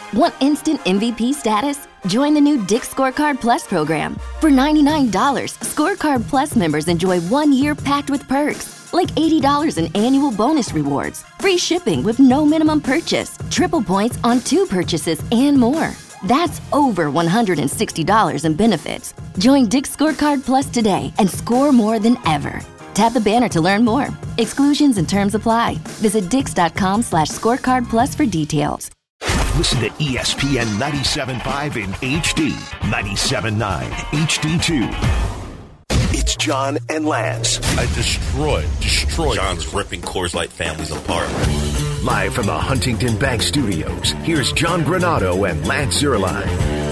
Want instant MVP status? Join the new Dick's Scorecard Plus program. For $99, Scorecard Plus members enjoy 1 year packed with perks, like $80 in annual bonus rewards, free shipping with no minimum purchase, triple points on 2 purchases, and more. That's over $160 in benefits. Join Dick's Scorecard Plus today and score more than ever. Tap the banner to learn more. Exclusions and terms apply. Visit dix.com/scorecard plus for details. Listen to ESPN 97.5 in HD, 97.9 HD2. It's John and Lance. I destroyed. John's ripping Coors Light families apart. Live from the Huntington Bank Studios, here's John Granado and Lance Zierlein.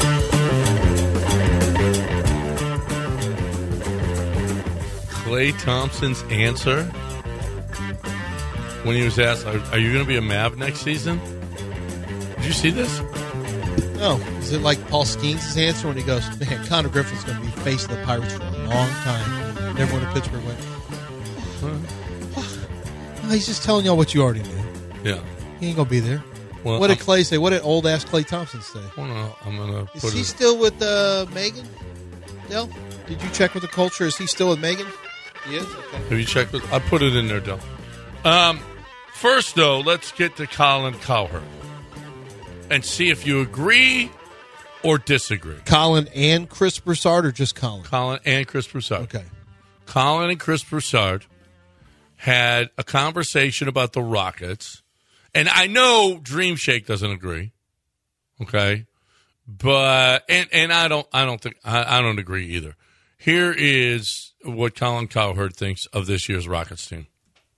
Klay Thompson's answer when he was asked, are you going to be a Mav next season? Did you see this? No. Is it like Paul Skeens' answer when he goes, man, Connor Griffin's going to be face of the Pirates for a long time? And everyone in Pittsburgh went, well, he's just telling y'all what you already knew. Yeah. He ain't going to be there. Well, what did Klay say? What did old-ass Klay Thompson say? Well, no, I'm going to Is he still with Megan? Dell? Did you check with the culture? Is he still with Megan? He is? Okay. Have you checked with... I put it in there, Dell. First, though, let's get to Colin Cowherd and see if you agree or disagree. Colin and Chris Broussard, or just Colin? Colin and Chris Broussard. Okay. Colin and Chris Broussard had a conversation about the Rockets, and I know Dream Shake doesn't agree. Okay, but and I don't agree either. Here is what Colin Cowherd thinks of this year's Rockets team.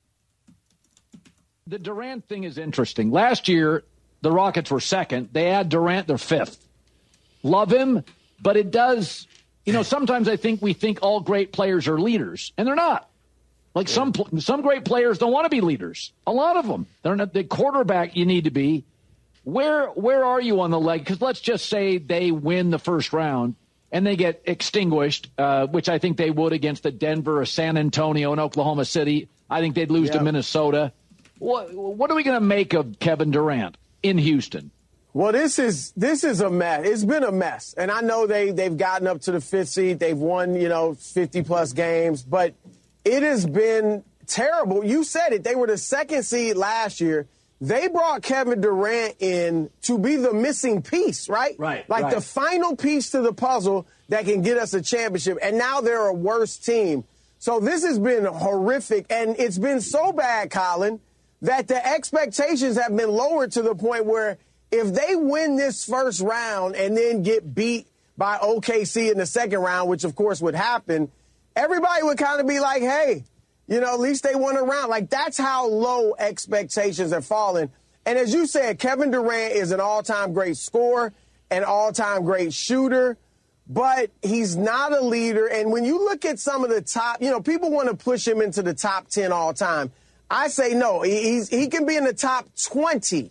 The Durant thing is interesting. Last year, the Rockets were second. They add Durant, they're fifth. Love him, but it does, sometimes I think we think all great players are leaders, and they're not. Like some great players don't want to be leaders. A lot of them. They're not the quarterback you need to be. Where are you on the leg? Because let's just say they win the first round and they get extinguished, which I think they would against the Denver or San Antonio and Oklahoma City. I think they'd lose to Minnesota. What are we going to make of Kevin Durant in Houston? Well, this is a mess. It's been a mess. And I know they've gotten up to the 5th seed. They've won, 50-plus games. But it has been terrible. You said it. They were the 2nd seed last year. They brought Kevin Durant in to be the missing piece, right? Right. The final piece to the puzzle that can get us a championship. And now they're a worse team. So this has been horrific. And it's been so bad, Colin, that the expectations have been lowered to the point where if they win this first round and then get beat by OKC in the second round, which of course would happen, everybody would kind of be like, hey, at least they won a round. That's how low expectations are falling. And as you said, Kevin Durant is an all-time great scorer, an all-time great shooter, but he's not a leader. And when you look at some of the top, people want to push him into the top 10 all time. I say no. He can be in the top 20.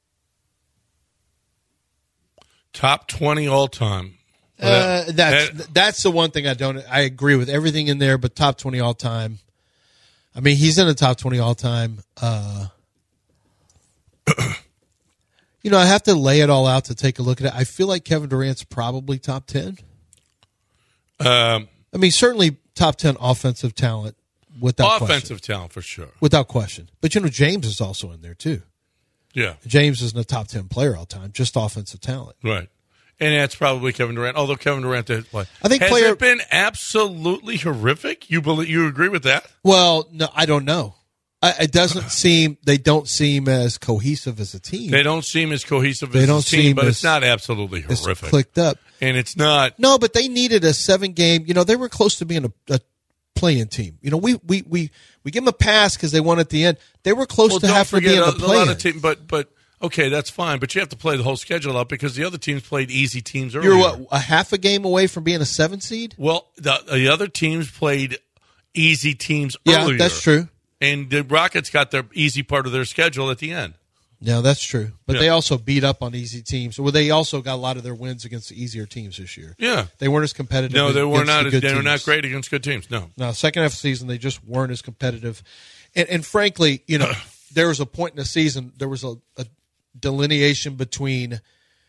Top 20 all time. That's the one thing I agree with everything in there, but top 20 all time. I mean, he's in the top 20 all time. I have to lay it all out to take a look at it. I feel like Kevin Durant's probably top 10. Certainly top 10 offensive talent without offensive question. Talent for sure. Without question. But, James is also in there too. Yeah. James isn't a top 10 player all time, just offensive talent. Right. And that's probably Kevin Durant, although Kevin Durant did play. I think Has it been absolutely horrific? You agree with that? Well, no, I don't know. It doesn't seem – they don't seem as cohesive as a team. They don't seem as cohesive as a team, but it's not absolutely horrific. It's clicked up. And it's not – No, but they needed a 7-game – they were close to being a play-in team. We give them a pass because they won at the end. They were close to having to be in the play-in. But okay, that's fine. But you have to play the whole schedule out because the other teams played easy teams earlier. You're what, a half a game away from being a 7 seed? Well, the other teams played easy teams earlier. Yeah, that's true. And the Rockets got their easy part of their schedule at the end. Yeah, that's true. But they also beat up on easy teams. Well, they also got a lot of their wins against the easier teams this year. Yeah. They weren't as competitive. No, they were not. They were not great against good teams. No. No, second half of the season, they just weren't as competitive. And frankly, there was a point in the season, there was a delineation between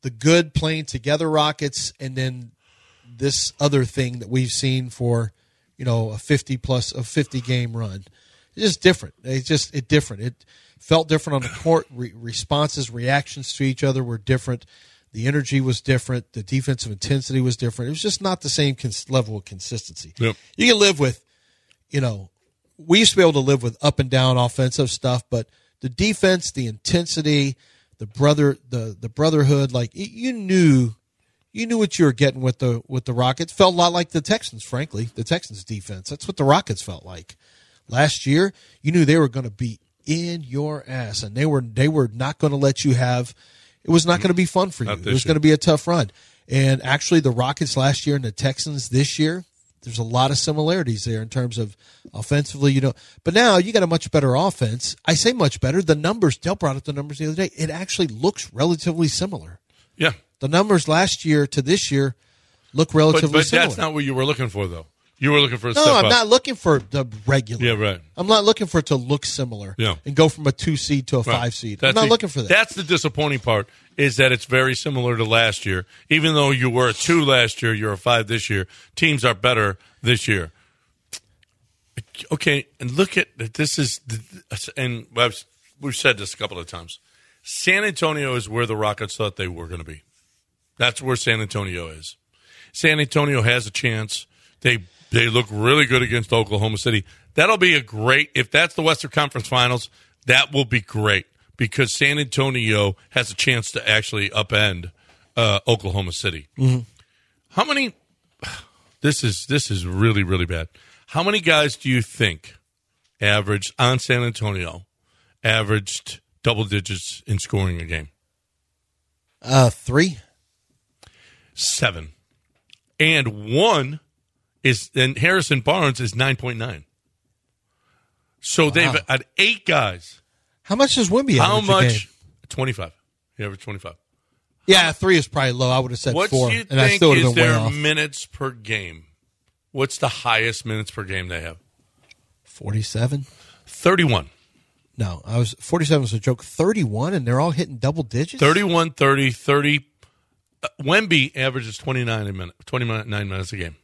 the good playing together Rockets, and then this other thing that we've seen for, a 50 game run. It's just different. It different. It felt different on the court. Responses, reactions to each other were different. The energy was different. The defensive intensity was different. It was just not the same level of consistency. Yep. You can live with, we used to be able to live with up and down offensive stuff, but the defense, the intensity, the brotherhood, like you knew what you were getting with the Rockets. Felt a lot like the Texans, frankly, the Texans defense. That's what the Rockets felt like. Last year, you knew they were going to be in your ass, and they were not going to let you have. It was not going to be fun for you. It was going to be a tough run. And actually, the Rockets last year and the Texans this year, there's a lot of similarities there in terms of offensively. But now you got a much better offense. I say much better. The numbers, Dale brought up the numbers the other day. It actually looks relatively similar. Yeah. The numbers last year to this year look relatively similar. But that's not what you were looking for, though. You were looking for a step up. No, I'm up. not looking for the regular. Yeah, right. I'm not looking for it to look similar and go from a 2 seed to a 5 seed. I'm not looking for that. That's the disappointing part, is that it's very similar to last year. Even though you were a 2 last year, you're a 5 this year. Teams are better this year. Okay, and look at this and we've said this a couple of times. San Antonio is where the Rockets thought they were going to be. That's where San Antonio is. San Antonio has a chance. They look really good against Oklahoma City. That'll be if that's the Western Conference Finals, that will be great because San Antonio has a chance to actually upend Oklahoma City. Mm-hmm. How many? This is really, really bad. How many guys do you think averaged double digits in scoring a game? 3. 7. And 1 and Harrison Barnes is 9.9. So they've had 8 guys. How much does Wemby average? How much? A game? 25. He averaged 25. Yeah, 3 is probably low. I would have said 4. What do you think is their minutes per game? What's the highest minutes per game they have? 47. 31. No, 47 was a joke. 31, and they're all hitting double digits? 31, 30, 30. Wemby averages 29 minutes a game.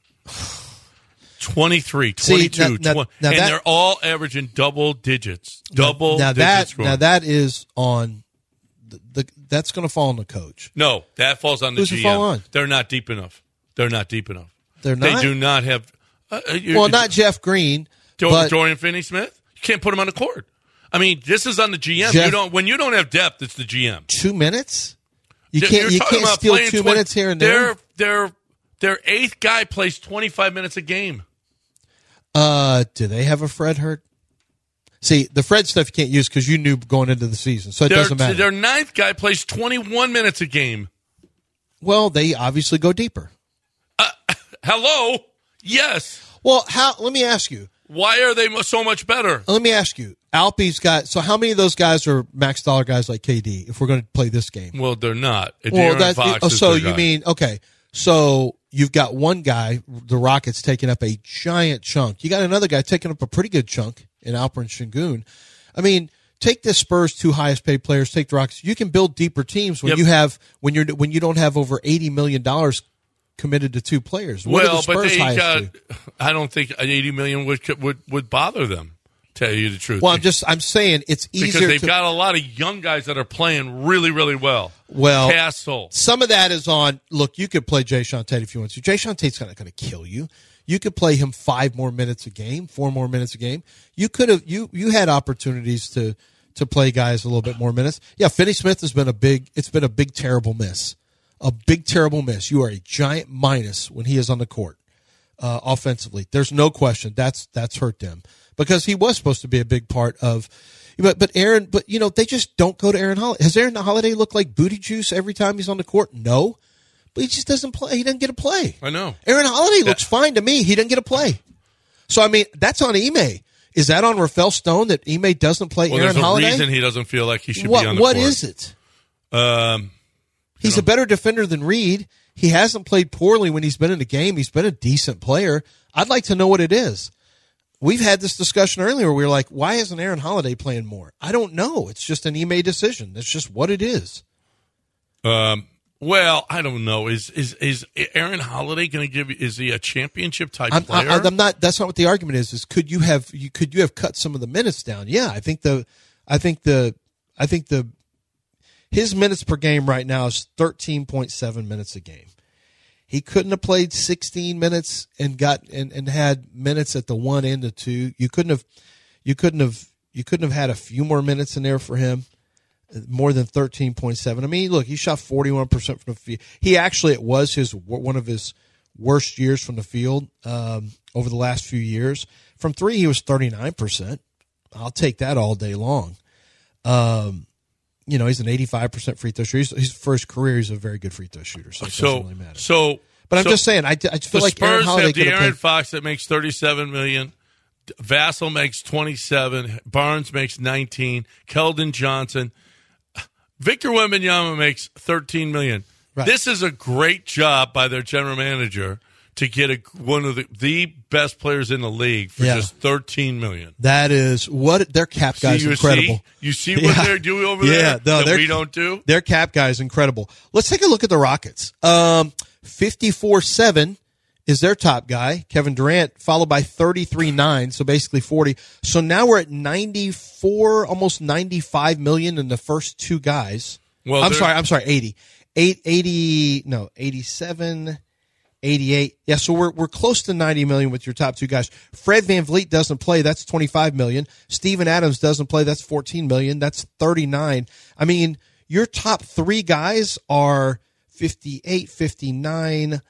23, 22, now they're all averaging double digits. Digits scoring. Now that is on that's going to fall on the coach. No, that falls on the Who's GM. it fall on? They're not deep enough. They're not. They do not have. Not Jeff Green. Dorian Finney-Smith. You can't put him on the court. I mean, this is on the GM. When you don't have depth, it's the GM. 2 minutes. You can't steal 2 minutes here and there. Their 8th guy plays 25 minutes a game. Do they have a Fred hurt? See, the Fred stuff you can't use because you knew going into the season, so it doesn't matter. Their 9th guy plays 21 minutes a game. Well, they obviously go deeper. Hello? Yes. Well, let me ask you. Why are they so much better? Let me ask you. Alpe's got. So how many of those guys are max dollar guys like KD? If we're going to play this game, well, they're not. So you mean okay? So you've got one guy, the Rockets, taking up a giant chunk. You got another guy taking up a pretty good chunk in Alperen Sengun. I mean, take the Spurs' 2 highest paid players. Take the Rockets. You can build deeper teams when you don't have over $80 million committed to 2 players. What are the Spurs highest to? I don't think $80 million would bother them. Tell you the truth. Well, I'm saying it's easier because they've got a lot of young guys that are playing really, really well. Well, Castle. Some of that is on. Look, you could play Jae'Sean Tate if you want to. Jae'Sean Tate's not going to kill you. You could play him 5 more minutes a game, 4 more minutes a game. You could have. You had opportunities to play guys a little bit more minutes. Yeah, Finney-Smith has been a big terrible miss. A big terrible miss. You are a giant minus when he is on the court offensively. There's no question that's hurt them. Because he was supposed to be a big part of, but they just don't go to Aaron Holiday. Has Aaron Holiday looked like booty juice every time he's on the court? No, but he just doesn't play. He doesn't get a play. I know. Aaron Holiday looks fine to me. He doesn't get a play. So I mean, that's on Ime. Is that on Rafael Stone that Ime doesn't play Aaron Holiday? There's a reason he doesn't feel like he should be on the court. What is it? He's a better defender than Reed. He hasn't played poorly when he's been in the game. He's been a decent player. I'd like to know what it is. We've had this discussion earlier where we were like, why isn't Aaron Holiday playing more? I don't know. It's just an Ime decision. That's just what it is. Well, I don't know. Is Aaron Holiday going to give? Is he a championship type player? I'm not. That's not what the argument is. Is could you have cut some of the minutes down? Yeah, I think his minutes per game right now is 13.7 minutes a game. He couldn't have played 16 minutes and had minutes at the one and the two. You couldn't have had a few more minutes in there for him. More than 13.7. I mean, look, he shot 41% from the field. It was one of his worst years from the field over the last few years. From three, he was 39%. I'll take that all day long. He's an 85% free throw shooter. His first career, he's a very good free throw shooter, so it doesn't really matter. But I'm just saying, I feel like Aaron Holiday could have De'Aaron Fox that makes $37 million. Vassell makes 27. Barnes makes 19. Keldon Johnson. Victor Wembanyama makes $13 million. Right. This is a great job by their general manager to get one of the best players in the league for just $13 million. That is what their cap guy is incredible. You see what they're doing over there that we don't do? Their cap guy is incredible. Let's take a look at the Rockets. 54-7 is their top guy, Kevin Durant, followed by 33-9, so basically 40. So now we're at 94, almost 95 million in the first two guys. Well, I'm sorry, 80. 87, 88. Yeah, so we're close to 90 million with your top two guys. Fred VanVleet doesn't play, that's 25 million. Steven Adams doesn't play, that's 14 million. That's 39. I mean, your top three guys are 58, 59,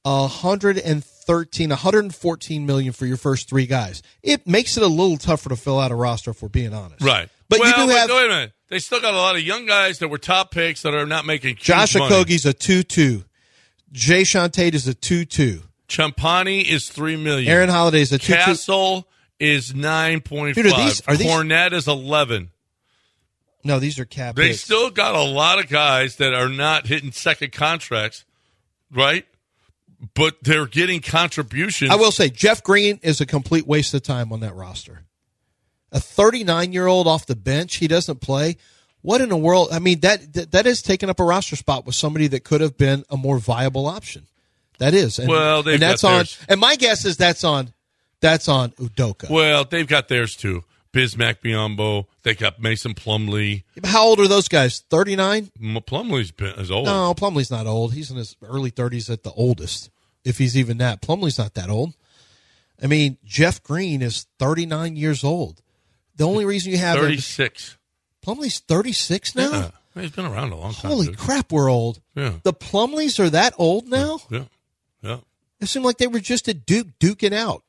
114 million for your first three guys. It makes it a little tougher to fill out a roster if we're being honest. Right. But you do have. Wait a minute. They still got a lot of young guys that were top picks that are not making huge Josh money. Okogie's a 2-2. Jae'Sean Tate is a 2-2. Champagny is $3 million. Aaron Holiday is a 2-2. Castle is 9.5. Dude, are these Cornette is 11. No, these are cap They hits. still got a lot of guys that are not hitting second contracts, right? But they're getting contributions. I will say, Jeff Green is a complete waste of time on that roster. A 39-year-old off the bench, he doesn't play. What in the world? I mean, that is taking up a roster spot with somebody that could have been a more viable option. That is. And, and that's on. And my guess is that's on Udoka. Well, they've got theirs too. Bismack Biyombo. They got Mason Plumlee. How old are those guys? 39? Plumlee's is old. No, Plumlee's not old. He's in his early 30s at the oldest, if he's even that. Plumlee's not that old. I mean, Jeff Green is 39 years old. The only reason you have 36. Plumlee's 36 now? Yeah. He's been around a long time. Holy crap, we're old. Yeah. The Plumlees are that old now? Yeah. Yeah. It seemed like they were just at Duke duking out.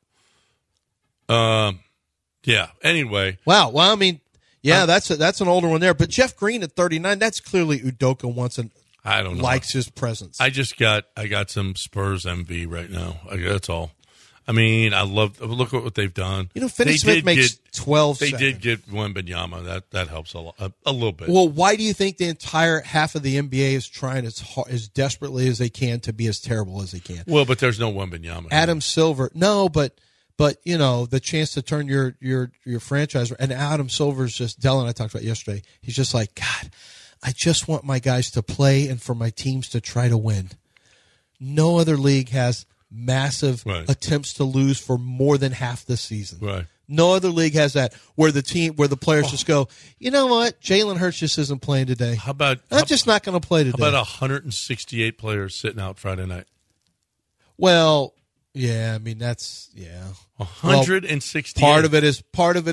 Yeah. Anyway. Wow. Well, I mean, yeah, that's an older one there. But Jeff Green at 39, that's clearly Udoka wants and I don't know. likes his presence. I got some Spurs envy right now. That's all. I mean, look at what they've done. You know, Finney-Smith makes 12. They did get Wembanyama. That helps a little bit. Well, why do you think the entire half of the NBA is trying as desperately as they can to be as terrible as they can? Well, but there's no Wembanyama. Adam Silver, no, but you know, the chance to turn your franchise, and Adam Silver's just, Dell and I talked about yesterday, he's just like, God, I just want my guys to play and for my teams to try to win. No other league has massive attempts to lose for more than half the season. Right. No other league has that where the players just go, you know what, Jalen Hurts just isn't playing today. I'm just not going to play today. How about 168 players sitting out Friday night? Well, yeah, I mean that's 168. Well, part of it is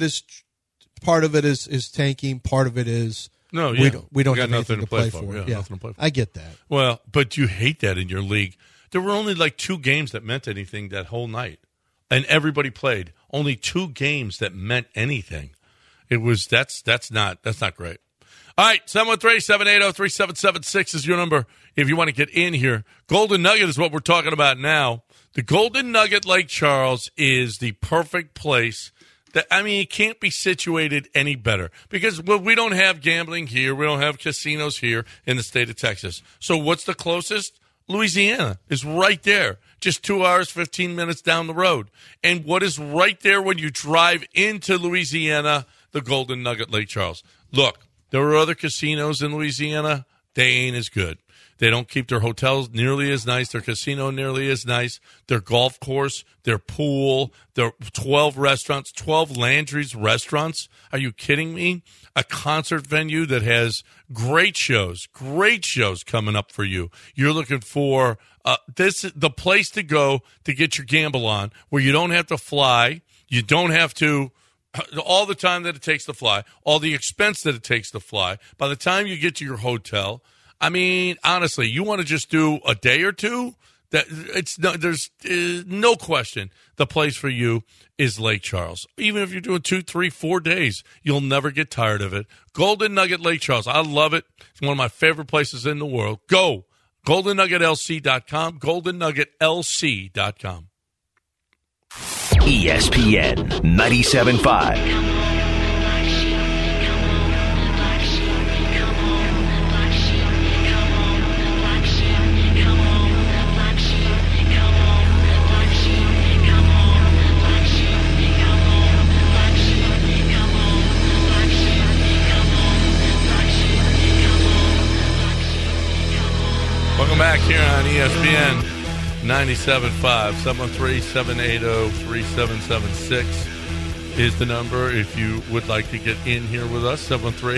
tanking. Part of it is we don't have anything to play for. Yeah, nothing to play for. I get that. Well, but you hate that in your league. There were only like 2 games that meant anything that whole night, and everybody played. Only 2 games that meant anything. It was that's not great. All right, 713-780-3776 is your number if you want to get in here. Golden Nugget is what we're talking about now. The Golden Nugget Lake Charles is the perfect place. It can't be situated any better because we don't have gambling here. We don't have casinos here in the state of Texas. So what's the closest? Louisiana is right there, just 2 hours, 15 minutes down the road. And what is right there when you drive into Louisiana? The Golden Nugget Lake Charles. Look, there are other casinos in Louisiana. they ain't as good. They don't keep their hotels nearly as nice, their casino nearly as nice, their golf course, their pool, their 12 restaurants, 12 Landry's restaurants. Are you kidding me? A concert venue that has great shows coming up for you. You're looking for the place to go to get your gamble on, where you don't have to fly, you don't have to all the time that it takes to fly, all the expense that it takes to fly. By the time you get to your hotel, I mean, honestly, you want to just do a day or two? There's no question the place for you is Lake Charles. Even if you're doing 2, 3, 4 days, you'll never get tired of it. Golden Nugget Lake Charles. I love it. It's one of my favorite places in the world. Go. GoldenNuggetLC.com. GoldenNuggetLC.com. ESPN 97.5. Welcome back here on ESPN 97.5. 713-780-3776 is the number if you would like to get in here with us.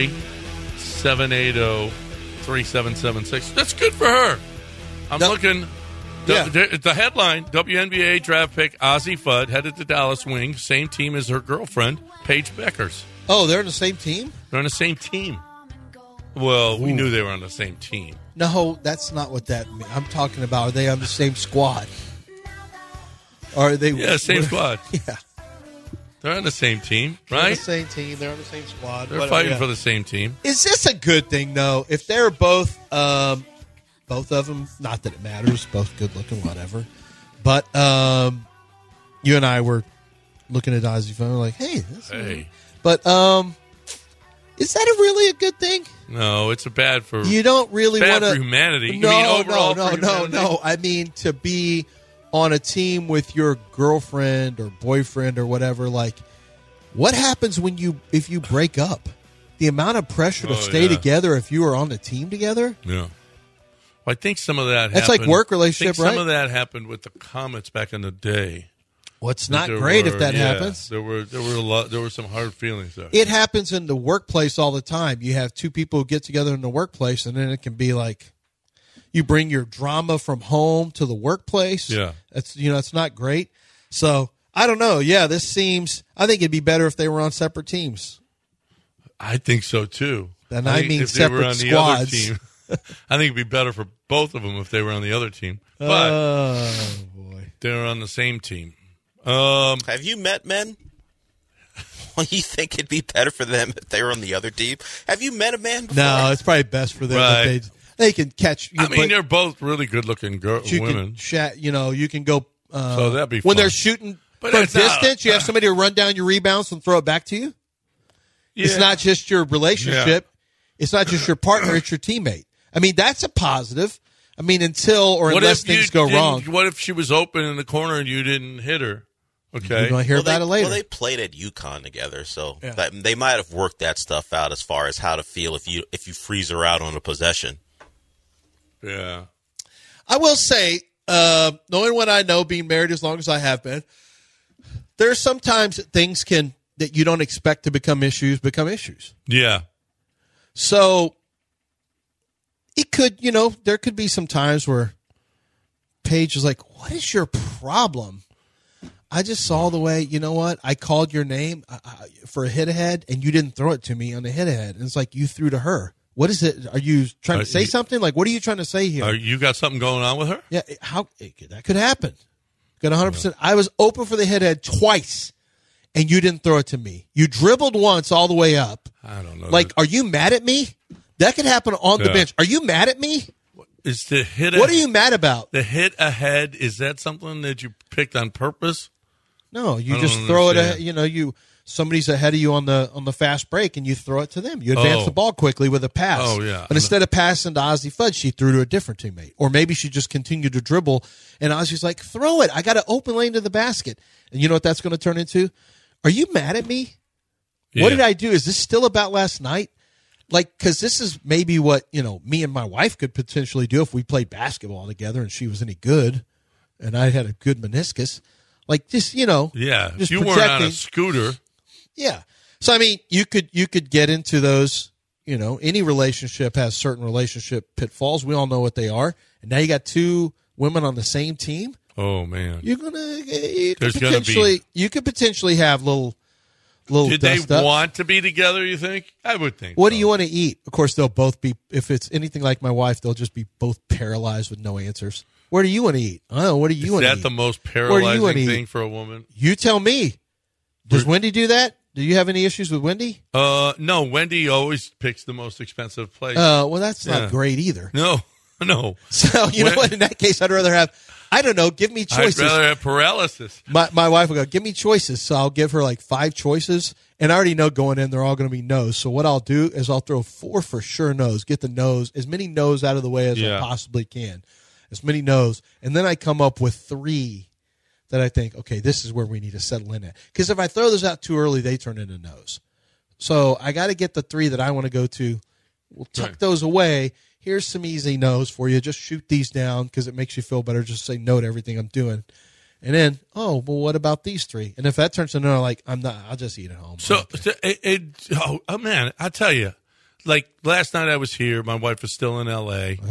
713-780-3776. That's good for her. I'm looking. The headline, WNBA draft pick Ozzie Fudd headed to Dallas Wing. Same team as her girlfriend, Paige Beckers. Oh, they're on the same team? They're on the same team. Well, we knew they were on the same team. No, that's not what that means. I'm talking about, are they on the same squad? Or are they? Yeah, same squad. Yeah. They're on the same team, right? They're on the same team. They're on the same squad. They're fighting for the same team. Is this a good thing, though? If they're both of them, not that it matters, both good looking, whatever. But you and I were looking at Ozzie Fudd, like, hey. But is that really a good thing? No, it's bad for. You don't really want for humanity. No, you mean overall no. I mean to be on a team with your girlfriend or boyfriend or whatever. Like, what happens if you break up? The amount of pressure to stay together if you are on the team together. Yeah. Well, I think some of that. That's happened, like work relationship, right? Some of that happened with the Comets back in the day. Well, it's not great if that happens. There were some hard feelings there. It happens in the workplace all the time. You have two people who get together in the workplace, and then it can be like you bring your drama from home to the workplace. Yeah, it's not great. So I don't know. Yeah, I think it'd be better if they were on separate teams. I think so too. And I mean separate squads. Team, I think it'd be better for both of them if they were on the other team. But oh boy, they're on the same team. Have you met men? Well, you think it'd be better for them if they were on the other team? Have you met a man before? No, it's probably best for them if they can catch. They're both really good-looking women. You can go. So that'd be when fun. they're shooting from distance. You have somebody to run down your rebounds and throw it back to you. Yeah. It's not just your relationship. Yeah. It's not just your partner. It's your teammate. I mean, that's a positive. I mean, unless things go wrong. What if she was open in the corner and you didn't hit her? Okay. You're going to hear about it later. Well, they played at UConn together, so they might have worked that stuff out as far as how to feel if you freeze her out on a possession. Yeah. I will say, knowing what I know, being married as long as I have been, there's sometimes things that you don't expect to become issues. Yeah. So it could, there could be some times where Paige is like, what is your problem? I just saw the way, you know what? I called your name for a hit ahead, and you didn't throw it to me on the hit ahead. And it's like you threw to her. What is it? Are you trying to say something? Like, what are you trying to say here? You got something going on with her? Yeah, that could happen. Got 100%. I was open for the hit ahead twice, and you didn't throw it to me. You dribbled once all the way up. I don't know. Like, are you mad at me? That could happen on the bench. Are you mad at me? Is the hit? What are you mad about? The hit ahead, is that something that you picked on purpose? No, you just throw it. Somebody's ahead of you on the fast break, and you throw it to them. You advance the ball quickly with a pass. Oh yeah. But instead of passing to Ozzie Fudd, she threw to a different teammate, or maybe she just continued to dribble, and Ozzie's like, "Throw it! I got an open lane to the basket." And you know what that's going to turn into? Are you mad at me? Yeah. What did I do? Is this still about last night? like, because this is maybe what, me and my wife could potentially do if we played basketball together and she was any good and I had a good meniscus. Like, just, Yeah, just you weren't on a scooter. Yeah. So, I mean, you could get into those, any relationship has certain relationship pitfalls. We all know what they are. And now you got two women on the same team. Oh, man. You could potentially have little Did they dust-ups. want to be together, you think? I would think What so. do you want to eat? Of course, they'll both be, if it's anything like my wife, they'll just be both paralyzed with no answers. Where do you want to eat? Oh, what do you want to eat? Is that the most Where do you paralyzing want to thing eat? for a woman? You tell me. Does Wendy do that? Do you have any issues with Wendy? No, Wendy always picks the most expensive place. Well, that's not great either. No. So, you know what? In that case, I'd rather have, I don't know, give me choices. I'd rather have paralysis. My wife will go, give me choices. So I'll give her like 5 choices. And I already know going in, they're all going to be no's. So what I'll do is I'll throw 4 for sure no's. Get the no's, as many no's out of the way as I possibly can. As many no's. And then I come up with 3 that I think, okay, this is where we need to settle in at. Because if I throw those out too early, they turn into no's. So I got to get the 3 that I want to go to. We'll tuck those away. Here's some easy no's for you. Just shoot these down because it makes you feel better. Just say no to everything I'm doing. And then, well, what about these 3? And if that turns into no, like, I'll just eat at home. So, man, I tell you, like last night I was here. My wife was still in L.A.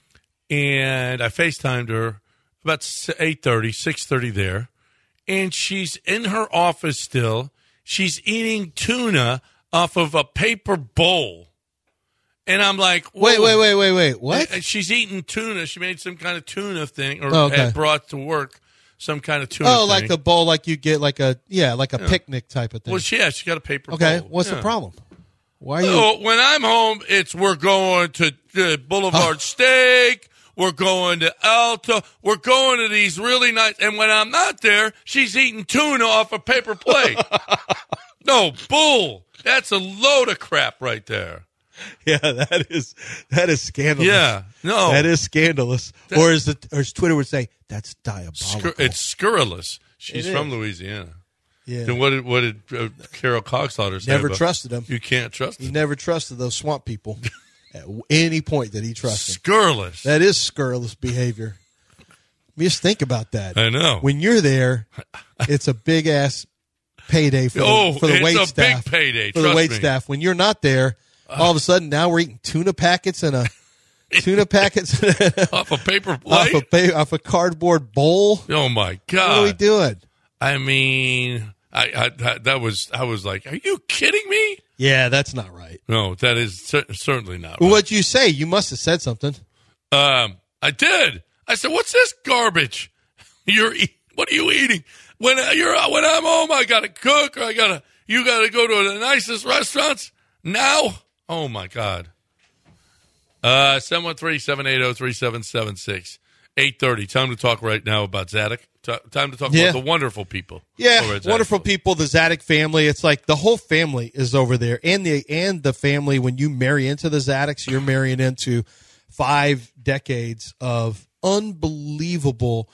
And I FaceTimed her about 8:30, 6:30 there. And she's in her office still. She's eating tuna off of a paper bowl. And I'm like, whoa. Wait. What? And she's eating tuna. She made some kind of tuna thing or had brought to work some kind of tuna thing. Like a bowl like you get like a picnic type of thing. Well, she got a paper bowl. Okay, what's the problem? Why are you? When I'm home, we're going to Boulevard Steak. We're going to Alta. We're going to these really nice. And when I'm not there, she's eating tuna off a paper plate. No, bull. That's a load of crap right there. Yeah, that is scandalous. Yeah, no, that is scandalous. Or as Twitter would say, that's diabolical. It's scurrilous. She's from Louisiana. Yeah. Then what did Carol Coxlaughter say? Never trusted them. You can't trust them. He never trusted those swamp people at any point that he trusted. Scurrilous. That is scurrilous behavior. Just think about that. I know. When you're there, it's a big ass payday for the wait staff. It's a big payday for the wait staff. When you're not there, all of a sudden now we're eating tuna packets and off a paper plate, off a cardboard bowl. Oh my God! What are we doing? I mean, I was like, are you kidding me? Yeah, that's not right. No, that is certainly not. Well, right. what'd you say? You must have said something. I did. I said, "What's this garbage? What are you eating? When I'm home, I gotta cook. Or you gotta go to the nicest restaurants now." Oh, my God. 713-780-3776. 8:30. Time to talk right now about Zadok. Time to talk about the wonderful people. Yeah, wonderful people, the Zadok family. It's like the whole family is over there. And the family, when you marry into the Zadoks, you're marrying into 5 decades of unbelievable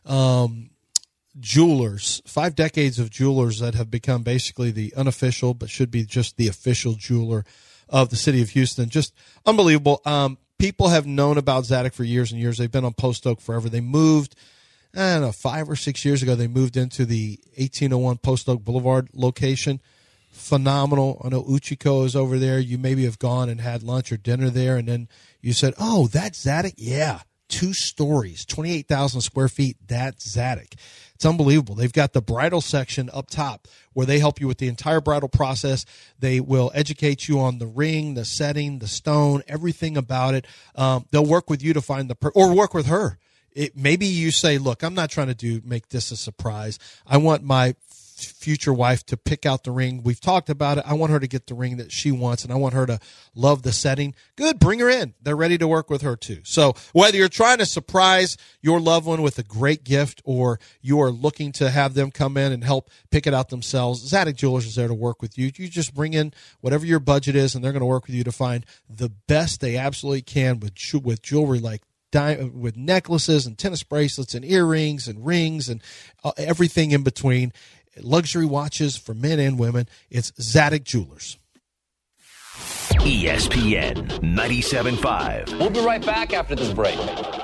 jewelers, 5 decades of jewelers that have become basically the unofficial, but should be just the official jeweler of the city of Houston. Just unbelievable. People have known about Zadok for years and years. They've been on Post Oak forever. They moved, 5 or 6 years ago, they moved into the 1801 Post Oak Boulevard location. Phenomenal. I know Uchiko is over there. You maybe have gone and had lunch or dinner there, and then you said, oh, that's Zadok? Yeah. 2 stories, 28,000 square feet. That's Zadok. It's unbelievable. They've got the bridal section up top where they help you with the entire bridal process. They will educate you on the ring, the setting, the stone, everything about it. They'll work with you to find or work with her. Maybe you say, look, I'm not trying to make this a surprise. I want my future wife to pick out the ring. We've talked about it. I want her to get the ring that she wants, and I want her to love the setting. Good, bring her in. They're ready to work with her too. So whether you're trying to surprise your loved one with a great gift or you are looking to have them come in and help pick it out themselves, Zadok Jewelers is there to work with you. You just bring in whatever your budget is, and they're going to work with you to find the best they absolutely can with jewelry like with necklaces and tennis bracelets and earrings and rings and everything in between. Luxury watches for men and women. It's Zadok Jewelers. ESPN 97.5. We'll be right back after this break.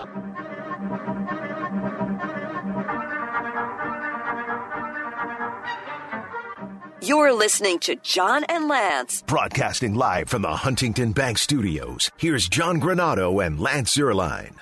You're listening to John and Lance. Broadcasting live from the Huntington Bank Studios. Here's John Granado and Lance Zierlein.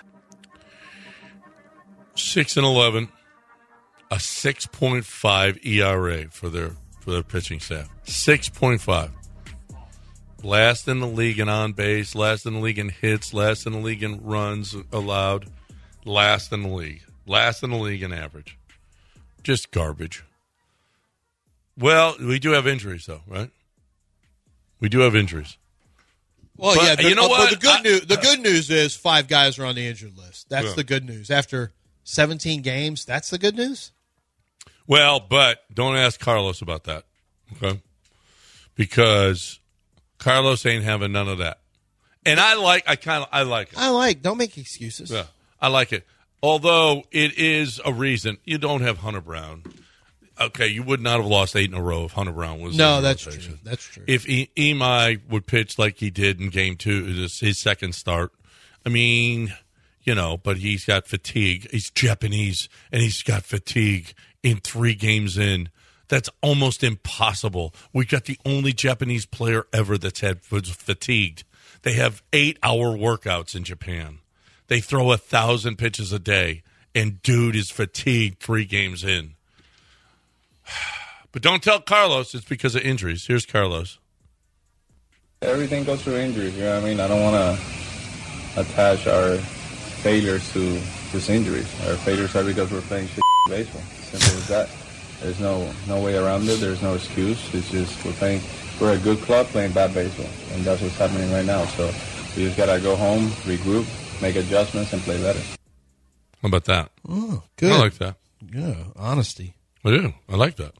6-11, a 6.5 ERA for their pitching staff. 6.5. Last in the league in on base, last in the league in hits, last in the league in runs allowed, last in the league in average. Just garbage. Well, we do have injuries, though, right? We do have injuries. Well, but, yeah. You know what? The good news is 5 guys are on the injured list. That's Yeah. the good news. After 17 games, that's the good news? Well, but don't ask Carlos about that, okay? Because Carlos ain't having none of that. And I like it. Don't make excuses. Yeah, I like it. Although it is a reason. You don't have Hunter Brown. Okay, you would not have lost 8 in a row if Hunter Brown was No, in the that's rotation. true. That's true. If Imai would pitch like he did in Game 2, his second start, I mean, but he's got fatigue. He's Japanese, and he's got fatigue in 3 games in. That's almost impossible. We got the only Japanese player ever was fatigued. They have 8-hour workouts in Japan. They throw 1,000 pitches a day, and dude is fatigued 3 games in. But don't tell Carlos it's because of injuries. Here's Carlos. Everything goes through injuries, you know what I mean? I don't want to attach our failures to just injuries. Our failures are because we're playing shit baseball. Simple as that. There's no way around it. There's no excuse. It's just we're a good club playing bad baseball, and that's what's happening right now. So we just got to go home, regroup, make adjustments, and play better. How about that? Oh, good. I like that. Yeah, honesty. I do. I like that.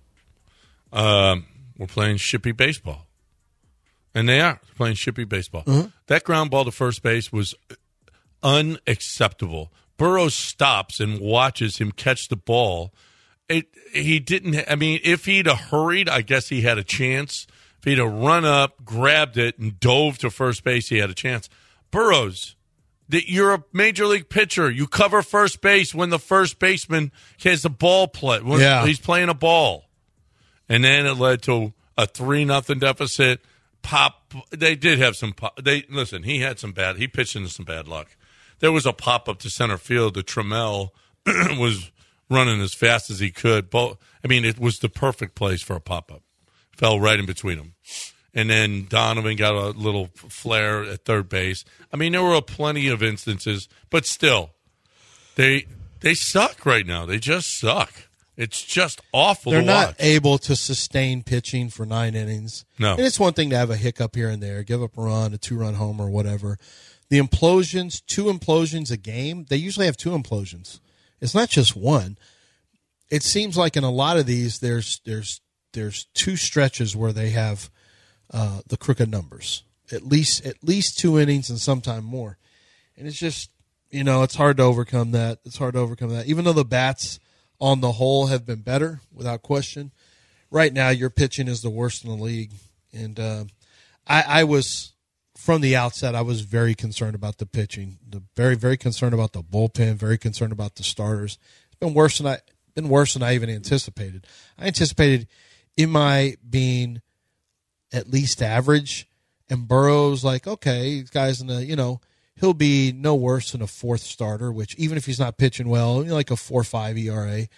We're playing shippy baseball. And they are playing shippy baseball. Mm-hmm. That ground ball to first base was unacceptable. Burrows stops and watches him catch the ball. He didn't. I mean, if he'd have hurried, I guess he had a chance. If he'd have run up, grabbed it, and dove to first base, he had a chance. Burrows, you're a major league pitcher. You cover first base when the first baseman has the ball play. He's playing a ball. And then it led to a 3-0 deficit. Pop. They did have some pop. Listen, he had some bad. He pitched into some bad luck. There was a pop up to center field. The Trammell was running as fast as he could. It was the perfect place for a pop up. Fell right in between them. And then Donovan got a little flare at third base. I mean, there were plenty of instances, but still, they suck right now. They just suck. It's just awful to watch. They're not able to sustain pitching for 9 innings. No. And it's one thing to have a hiccup here and there, give up a run, a 2-run homer, or whatever. The implosions, 2 implosions a game, they usually have 2 implosions. It's not just one. It seems like in a lot of these, there's 2 stretches where they have the crooked numbers. At least 2 innings and sometime more. And it's just, it's hard to overcome that. Even though the bats on the whole have been better, without question, right now your pitching is the worst in the league. And I was, from the outset, I was very concerned about the pitching. Very, very concerned about the bullpen, very concerned about the starters. It's been worse than I even anticipated. I anticipated Imai being at least average, and Burrows okay, this guy's in the, he'll be no worse than a 4th starter, which even if he's not pitching well, like a 4.5 ERA.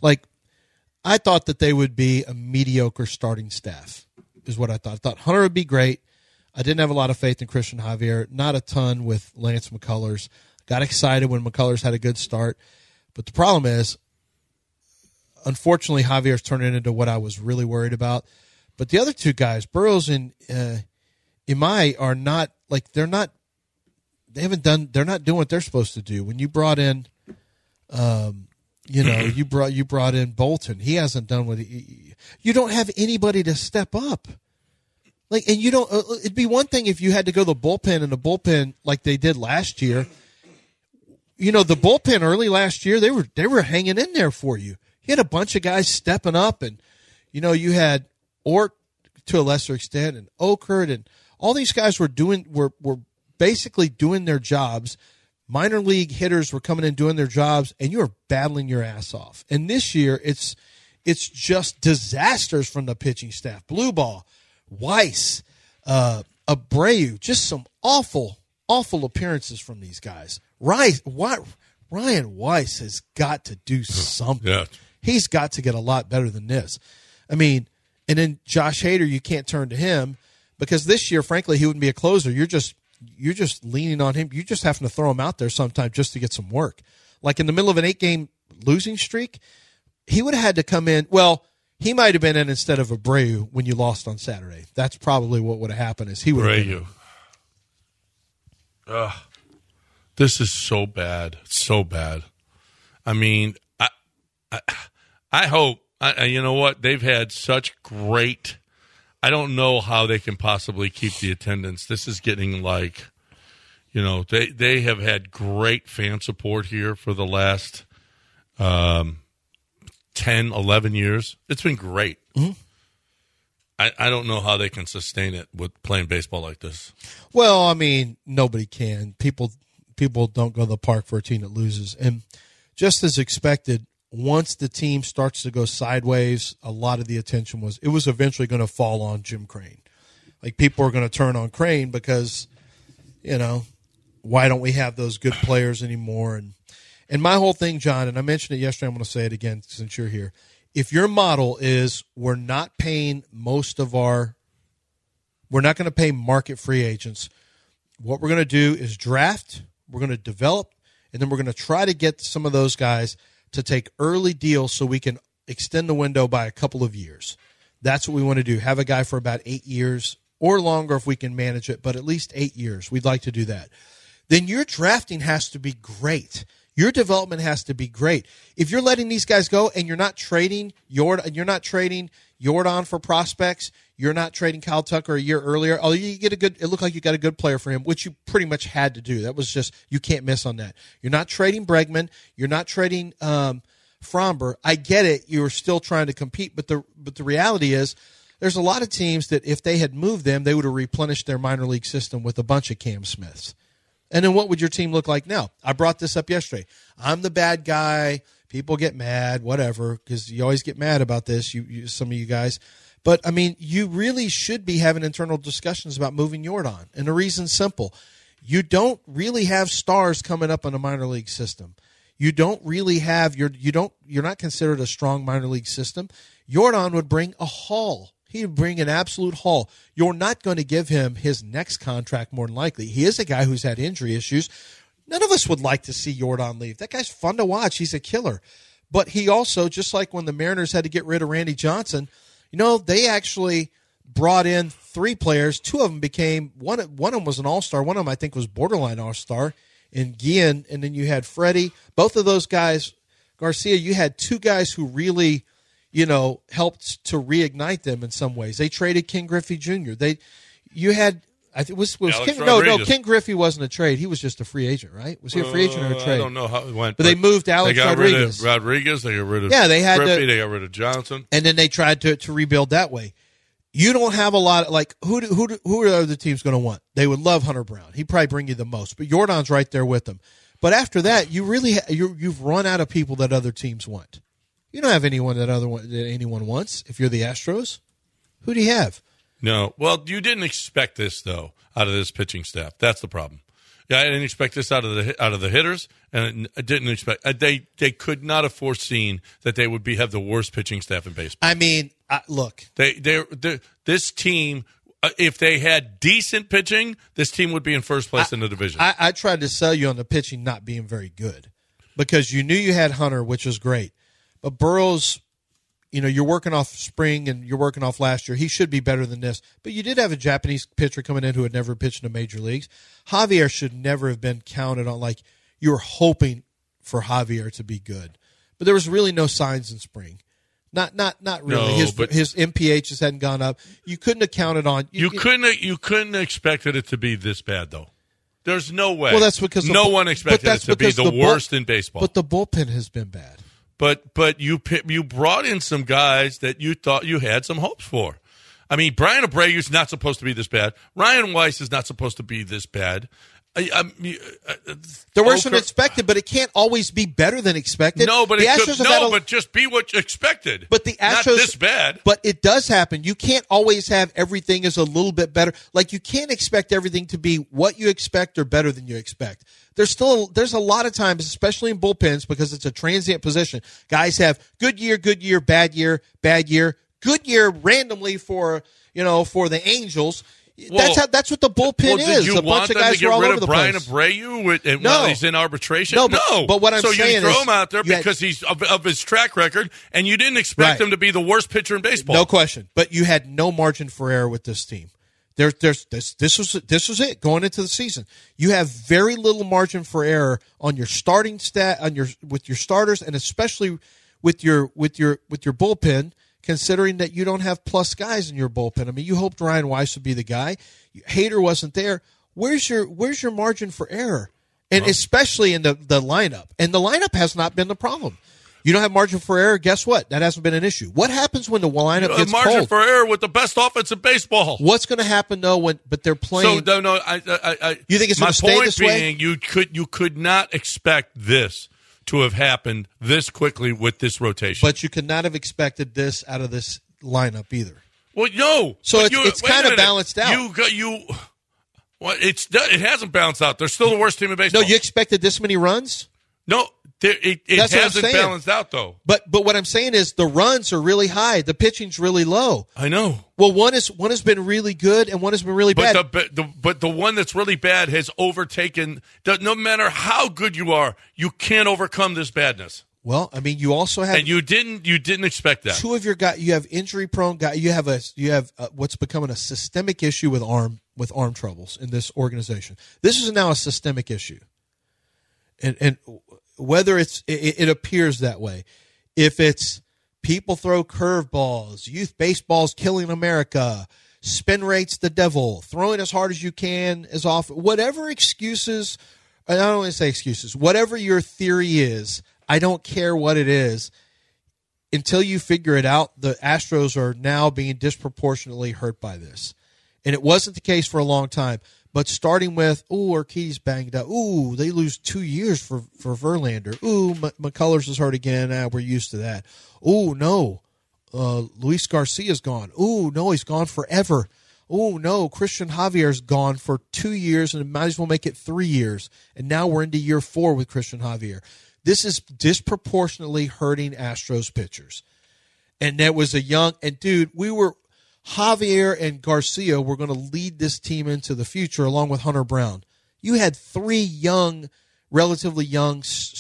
I thought that they would be a mediocre starting staff is what I thought. I thought Hunter would be great. I didn't have a lot of faith in Christian Javier, not a ton with Lance McCullers. Got excited when McCullers had a good start. But the problem is, unfortunately, Javier's turning into what I was really worried about. But the other 2 guys, Burrows and Imai, are not they're not doing what they're supposed to do. When you brought in, you brought in Bolton. He hasn't done what you don't have anybody to step up. And you don't. It'd be one thing if you had to go to the bullpen like they did last year. The bullpen early last year, they were hanging in there for you. You had a bunch of guys stepping up, and you had Ort to a lesser extent, and Okert, and All these guys were basically doing their jobs. Minor league hitters were coming in doing their jobs, and you were battling your ass off. And this year, it's just disasters from the pitching staff. Blue Ball, Weiss, Abreu, just some awful appearances from these guys. Ryan Weiss has got to do something. Yeah. He's got to get a lot better than this. I mean, and then Josh Hader, you can't turn to him because this year, frankly, he wouldn't be a closer. You're just leaning on him. You're just having to throw him out there sometime just to get some work. Like in the middle of an 8-game losing streak, he would have had to come in. Well, he might have been in instead of Abreu when you lost on Saturday. That's probably what would have happened. Is he would have been in. This is so bad. So bad. I mean, I hope, you know what? They've had such great, I don't know how they can possibly keep the attendance. This is getting like, they have had great fan support here for the last 10, 11 years. It's been great. Mm-hmm. I don't know how they can sustain it with playing baseball like this. Well, I mean, nobody can. People don't go to the park for a team that loses. And just as expected, once the team starts to go sideways, a lot of the attention was eventually going to fall on Jim Crane. Like, people are going to turn on Crane because, why don't we have those good players anymore? And my whole thing, John, and I mentioned it yesterday, I'm going to say it again since you're here. If your model is we're not going to pay market free agents, what we're going to do is draft, we're going to develop, and then we're going to try to get some of those guys to take early deals so we can extend the window by a couple of years. That's what we want to do. Have a guy for about 8 years or longer if we can manage it, but at least 8 years. We'd like to do that. Then your drafting has to be great. Your development has to be great. If you're letting these guys go and you're not trading Yordan for prospects, you're not trading Kyle Tucker a year earlier. Oh, it looked like you got a good player for him, which you pretty much had to do. That was just, you can't miss on that. You're not trading Bregman. You're not trading Fromber. I get it. You're still trying to compete, but the reality is there's a lot of teams that if they had moved them, they would have replenished their minor league system with a bunch of Cam Smiths. And then what would your team look like now? I brought this up yesterday. I'm the bad guy. People get mad, whatever, because you always get mad about this, some of you guys. But, I mean, you really should be having internal discussions about moving Yordan. And the reason's simple. You don't really have stars coming up on a minor league system. You don't really have you're not considered a strong minor league system. Yordan would bring a haul. He would bring an absolute haul. You're not going to give him his next contract more than likely. He is a guy who's had injury issues. None of us would like to see Yordan leave. That guy's fun to watch. He's a killer. But he also, just like when the Mariners had to get rid of Randy Johnson, they actually brought in 3 players. 2 of them became one of them was an all-star. One of them, I think, was borderline all-star in Guillen, and then you had Freddie. Both of those guys, Garcia, you had 2 guys who really, helped to reignite them in some ways. They traded Ken Griffey Jr. Ken Griffey wasn't a trade. He was just a free agent, right? Was he a free agent or a trade? I don't know how it went. But they moved Alex Rodriguez. They got rid of Griffey. They got rid of Johnson. And then they tried to rebuild that way. You don't have a lot of, who are the other teams going to want? They would love Hunter Brown. He'd probably bring you the most. But Yordan's right there with them. But after that, you really you've run out of people that other teams want. You don't have anyone that anyone wants. If you're the Astros, who do you have? No. Well, you didn't expect this though out of this pitching staff. That's the problem. Yeah, I didn't expect this out of the hitters, and I didn't expect they could not have foreseen that they would have the worst pitching staff in baseball. I mean, look, this team. If they had decent pitching, this team would be in first place in the division. I tried to sell you on the pitching not being very good because you knew you had Hunter, which was great. But Burrows, you're working off spring and you're working off last year. He should be better than this. But you did have a Japanese pitcher coming in who had never pitched in the major leagues. Javier should never have been counted on. Like, you were hoping for Javier to be good. But there was really no signs in spring. Not really. No, his MPHs hadn't gone up. You couldn't have counted on. You couldn't have expected it to be this bad, though. There's no way. Well, that's because no one expected it to be the worst in baseball. But the bullpen has been bad. But you brought in some guys that you thought you had some hopes for. I mean, Brian Abreu's not supposed to be this bad. Ryan Weiss is not supposed to be this bad. There were some expected, but it can't always be better than expected. No, but but just be what you expected. But the Astros, not this bad. But it does happen. You can't always have everything is a little bit better. Like you can't expect everything to be what you expect or better than you expect. There's a lot of times, especially in bullpens, because it's a transient position. Guys have good year, bad year, good year randomly for the Angels. Well, that's what the bullpen is. Did you a bunch want of them guys to get all rid over of the Brian place. Abreu while he's in arbitration? No, but what I'm saying saying you throw is him out there because he's of his track record, and you didn't expect him to be the worst pitcher in baseball. No question. But you had no margin for error with this team. This was it going into the season. You have very little margin for error on your starting stat with your starters, and especially with your bullpen. Considering that you don't have plus guys in your bullpen. I mean, you hoped Ryan Weiss would be the guy. Hader wasn't there. Where's your margin for error? And especially in the lineup. And the lineup has not been the problem. You don't have margin for error. Guess what? That hasn't been an issue. What happens when the lineup gets margin cold? For error with the best offense in baseball. What's going to happen though but they're playing? So no, you think it's going to stay this way? My point being, you could not expect this to have happened this quickly with this rotation. But you could not have expected this out of this lineup either. Well, no. So it's kind of balanced out. It hasn't balanced out. They're still the worst team in baseball. No, you expected this many runs? No, it hasn't balanced out though. But what I'm saying is the runs are really high. The pitching's really low. I know. Well, one has been really good and one has been really bad. But the one that's really bad has overtaken. No matter how good you are, you can't overcome this badness. Well, I mean, you also have, and you didn't expect that. Two of your guys, you have injury prone guys. You have what's becoming a systemic issue with arm troubles in this organization. This is now a systemic issue, and whether it appears that way, if it's people throw curveballs, youth baseball's killing America, spin rate's the devil, throwing as hard as you can as often, whatever excuses. I don't want to say excuses. Whatever your theory is. I don't care what it is. Until you figure it out, the Astros are now being disproportionately hurt by this. And it wasn't the case for a long time. But starting with, Urquidy's banged up. They lose 2 years for Verlander. McCullers is hurt again. We're used to that. No. Luis Garcia's gone. No, he's gone forever. No, Christian Javier's gone for 2 years and might as well make it 3 years. And now we're into year 4 with Christian Javier. This is disproportionately hurting Astros pitchers. And there was Javier and Garcia were going to lead this team into the future along with Hunter Brown. You had 3 relatively young,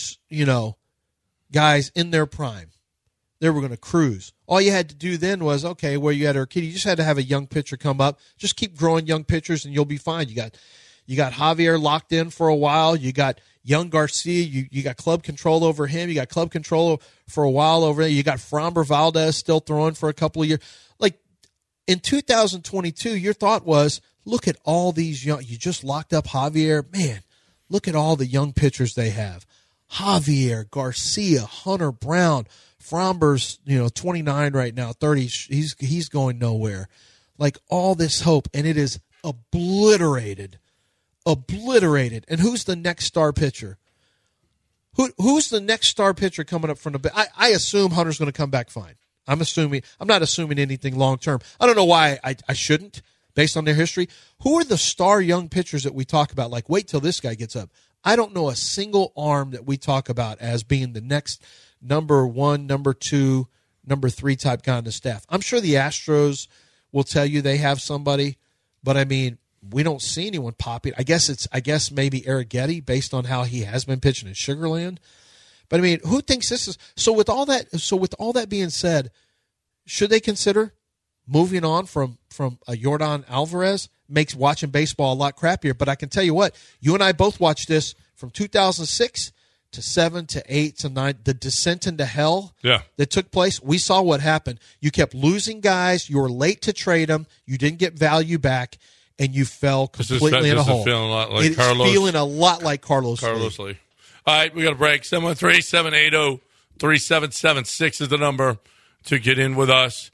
guys in their prime. They were going to cruise. All you had to do then was, where you had Urquidy, you just had to have a young pitcher come up. Just keep growing young pitchers and you'll be fine. You got Javier locked in for a while. You got young Garcia, you got club control over him. You got club control for a while over there. You got Framber Valdez still throwing for a couple of years. Like in 2022, your thought was, look at all these young. You just locked up Javier. Man, look at all the young pitchers they have. Javier, Garcia, Hunter Brown, Framber's 29 right now, 30. He's going nowhere. Like all this hope, and it is obliterated. And who's the next star pitcher? Who's the next star pitcher coming up from the bench? I assume Hunter's going to come back fine. I'm not assuming anything long term. I don't know why I shouldn't, based on their history. Who are the star young pitchers that we talk about? Like, wait till this guy gets up. I don't know a single arm that we talk about as being the next number 1, number 2, number 3 type guy on the staff. I'm sure the Astros will tell you they have somebody, but I mean, we don't see anyone popping. I guess maybe Eric Getty, based on how he has been pitching in Sugarland. But I mean, who thinks this is so? With all that being said, should they consider moving on from a Yordan Alvarez? Makes watching baseball a lot crappier. But I can tell you what, you and I both watched this from 2006 to 7 to 8 to 9. The descent into hell that took place. We saw what happened. You kept losing guys. You were late to trade them. You didn't get value back. And you fell completely in a hole. It's feeling a lot like Carlos Lee. All right, we got a break. 713-780-3776 is the number to get in with us.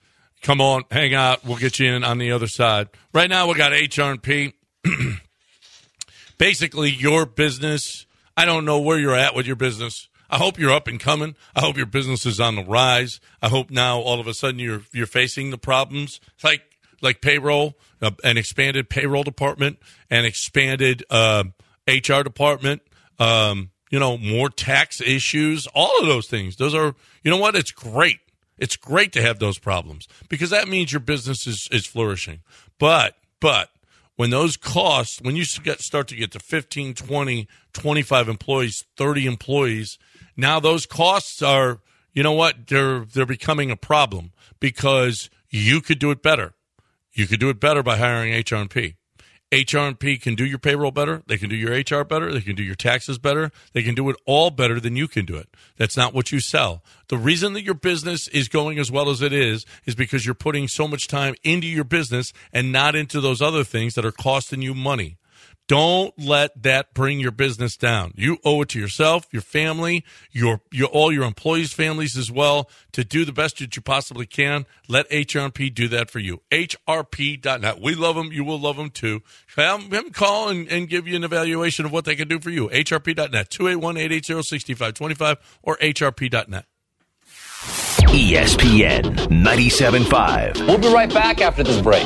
come on, hang out. We'll get you in on the other side. Right now, we got HR&P. Basically, your business, I don't know where you're at with your business. I hope you're up and coming. I hope your business is on the rise. I hope now all of a sudden you're facing the problems like payroll, an expanded payroll department, an expanded HR department, more tax issues, all of those things. Those are, you know what? It's great. It's great to have those problems because that means your business is flourishing. But when those costs, when you start to get to 15, 20, 25 employees, 30 employees, now those costs are, you know what? They're becoming a problem because you could do it better. You could do it better by hiring HR&P. HR&P can do your payroll better. They can do your HR better. They can do your taxes better. They can do it all better than you can do it. That's not what you sell. The reason that your business is going as well as it is because you're putting so much time into your business and not into those other things that are costing you money. Don't let that bring your business down. You owe it to yourself, your family, all your employees' families as well to do the best that you possibly can. Let HR&P do that for you. HRP.net. We love them. You will love them too. Have them call and give you an evaluation of what they can do for you. HRP.net. 281-880-6525 or HRP.net. ESPN 97.5. We'll be right back after this break.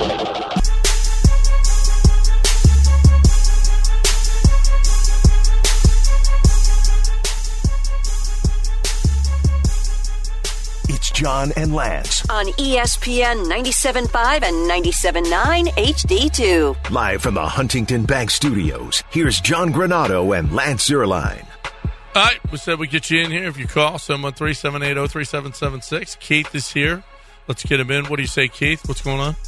It's John and Lance on ESPN 97.5 and 97.9 HD2. Live from the Huntington Bank Studios, here's John Granado and Lance Zierlein. All right, we said we'd get you in here if you call 713-780-3776. Keith is here. Let's get him in. What do you say, Keith? What's going on?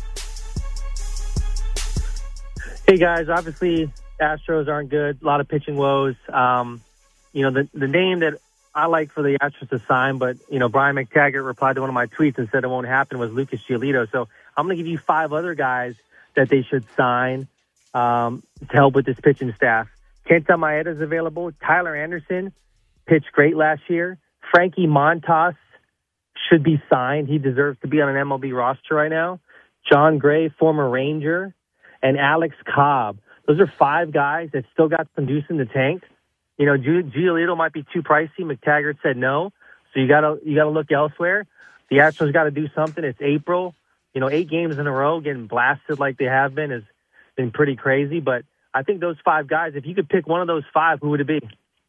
Hey, guys. Obviously, Astros aren't good. A lot of pitching woes. The name that I like for the Astros to sign, but, Brian McTaggart replied to one of my tweets and said it won't happen, was Lucas Giolito. So I'm going to give you 5 other guys that they should sign to help with this pitching staff. Kenta Maeda is available. Tyler Anderson pitched great last year. Frankie Montas should be signed. He deserves to be on an MLB roster right now. John Gray, former Ranger, and Alex Cobb. Those are 5 guys that still got some juice in the tank. Giolito might be too pricey. McTaggart said no, so you gotta look elsewhere. The Astros got to do something. It's April. 8 games in a row getting blasted like they have been has been pretty crazy. But I think those 5 guys, if you could pick one of those 5, who would it be?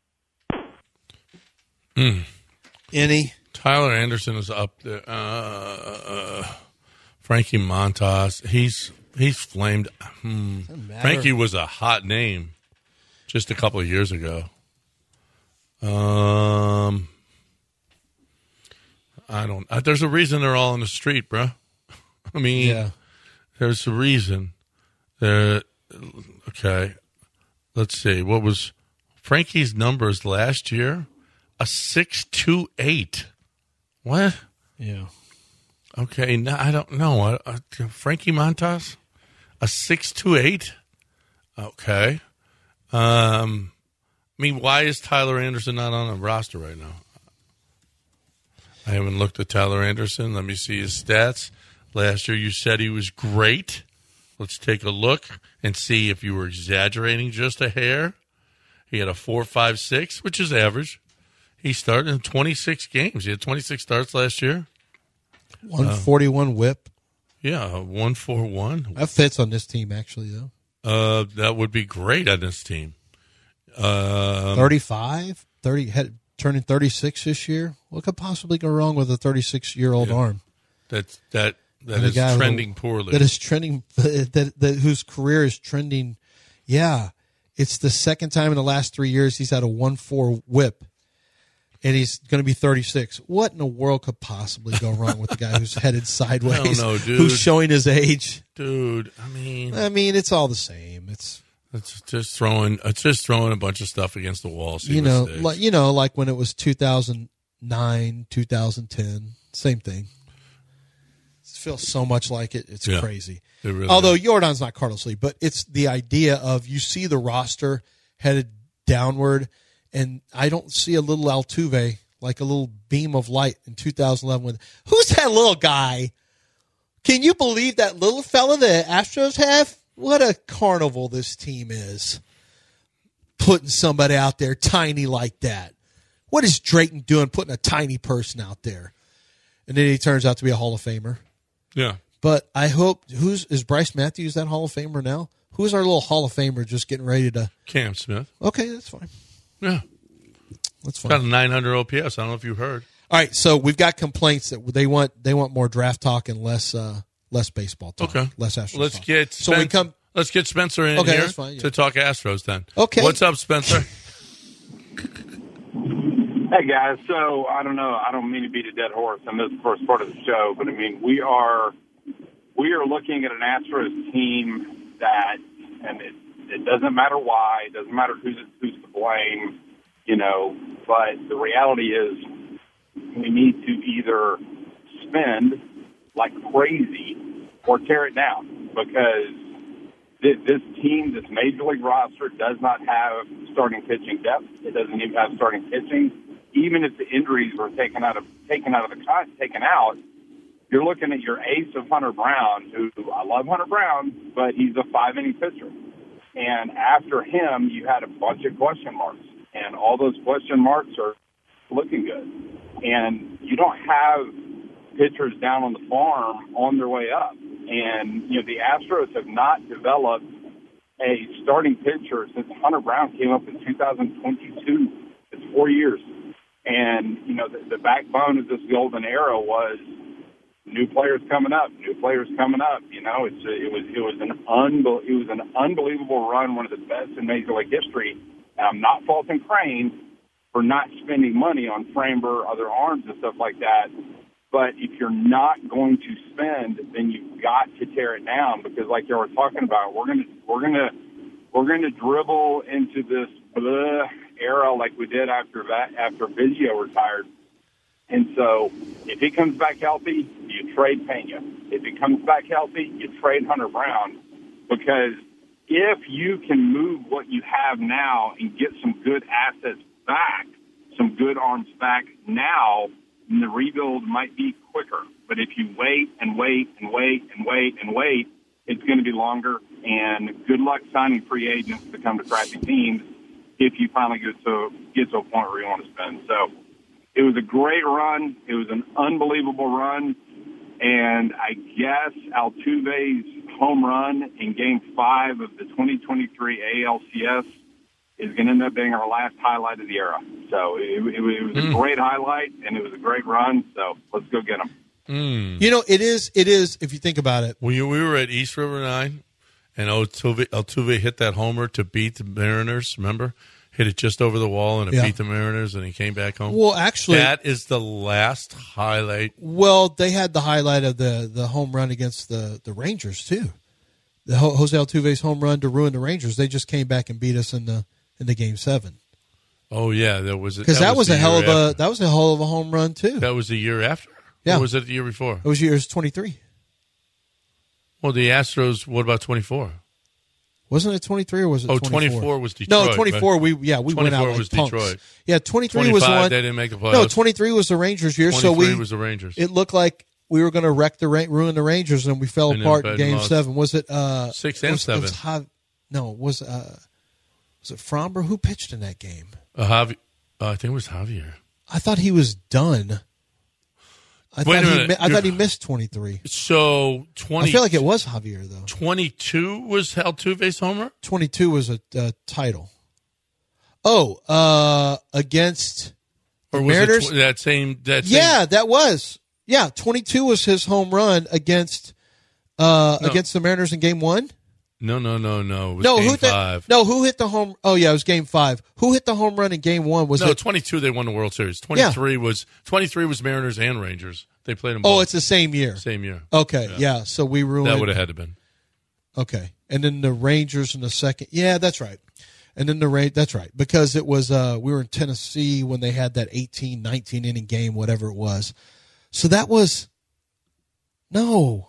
Any? Tyler Anderson is up there. Frankie Montas, he's flamed. Frankie was a hot name just a couple of years ago. I don't. There's a reason they're all in the street, bro. I mean, yeah. There's a reason. Okay, let's see. What was Frankie's numbers last year? A 6.28. What? Yeah. Okay, no, I don't know. Frankie Montas, a 6.28. Okay. Why is Tyler Anderson not on a roster right now? I haven't looked at Tyler Anderson. Let me see his stats. Last year you said he was great. Let's take a look and see if you were exaggerating just a hair. He had a 4.56, which is average. He started in 26 games. He had 26 starts last year. 141 whip. Yeah, 141. That fits on this team, actually, though. That would be great on this team. 35? Turning 36 this year? What could possibly go wrong with a 36-year-old arm? That is trending poorly. That is trending. Whose career is trending. Yeah, it's the second time in the last 3 years he's had a 1.4 whip, and he's going to be 36. What in the world could possibly go wrong with the guy who's headed sideways? I don't know, dude. Who's showing his age? Dude, I mean, it's all the same. It's just throwing a bunch of stuff against the wall. Like when it was 2009, 2010, same thing. It feels so much like it. It's crazy. It really Although is. Yordan's not Carlos Lee, but it's the idea of you see the roster headed downward, and I don't see a little Altuve, like a little beam of light in 2011. Who's that little guy Can you believe that little fella the Astros have? What a carnival this team is. Putting somebody out there tiny like that. What is Drayton doing putting a tiny person out there? And then he turns out to be a Hall of Famer. Yeah. But I hope, is Bryce Matthews that Hall of Famer now? Who's our little Hall of Famer just getting ready to? Cam Smith. Okay, that's fine. Yeah. That's fine. Got a 900 OPS. I don't know if you heard. All right, so we've got complaints that they want more draft talk and less baseball talk. Okay. Less Astros Let's talk. get Let's get Spencer in here that's fine, yeah. to talk Astros then. Okay. What's up, Spencer? Hey, guys. So, I don't know. I don't mean to beat a dead horse on this first part of the show, but, I mean, we are looking at an Astros team that, and it doesn't matter why, it doesn't matter who's to blame, but the reality is we need to either spend like crazy or tear it down because this team, this major league roster, does not have starting pitching depth. It doesn't even have starting pitching. Even if the injuries were taken out, you're looking at your ace of Hunter Brown, who I love Hunter Brown, but he's a 5-inning pitcher. And after him, you had a bunch of question marks, and all those question marks are looking good. And you don't have pitchers down on the farm on their way up. And, the Astros have not developed a starting pitcher since Hunter Brown came up in 2022. It's 4 years. And, the backbone of this golden era was new players coming up. It was an unbelievable run, one of the best in Major League history. And I'm not faulting Crane for not spending money on Framber, other arms and stuff like that. But if you're not going to spend, then you've got to tear it down because, like you were talking about, we're gonna dribble into this era like we did after Biggio retired. And so, if he comes back healthy, you trade Pena. If he comes back healthy, you trade Hunter Brown because if you can move what you have now and get some good assets back, some good arms back now, then the rebuild might be quicker. But if you wait and wait and wait and wait and wait, it's going to be longer. And good luck signing free agents to come to crappy teams if you finally get to a point where you want to spend. So it was a great run. It was an unbelievable run. And I guess Altuve's home run in Game 5 of the 2023 ALCS is going to end up being our last highlight of the era. So it was a great highlight, and it was a great run. So let's go get them. It is, if you think about it. We were at East River 9, and Altuve hit that homer to beat the Mariners, remember? Hit it just over the wall, and it beat the Mariners, and he came back home. Well, actually, that is the last highlight. Well, they had the highlight of the home run against the Rangers, too. The Jose Altuve's home run to ruin the Rangers. They just came back and beat us in the Game 7. Oh yeah, that was that was a hell of a home run too. That was the year after. Yeah, or was it the year before? It was years 23. Well, the Astros. What about 24? Wasn't it 23 or was it? 24? 24 was Detroit. No, 24. We went out. 24 like was punks. Detroit. Yeah, 23 was the one. They didn't make the playoffs. No, 23 was the Rangers year. 23 was the Rangers. It looked like we were going to ruin the Rangers, and we fell apart in Game 7. Was it 6 and 7? Was it Framber? Who pitched in that game? I think it was Javier. I thought he was done. I thought he missed 23. So 20. I feel like it was Javier though. 22 was Altuve's homer. 22 was a title. Oh, against the Mariners. That same. That was. Yeah, 22 was his home run against the Mariners in Game 1. No. It was Game 5. Who hit the home? Oh yeah, it was Game 5. Who hit the home run in Game 1? 22. They won the World Series. 23 was Mariners and Rangers. They played them both. Oh, it's the same year. Same year. Okay, yeah. So we ruined. That would have had to been. Okay, and then the Rangers in the second. Yeah, that's right. And then that's right because it was we were in Tennessee when they had that 18-19 inning game, whatever it was. So that was no.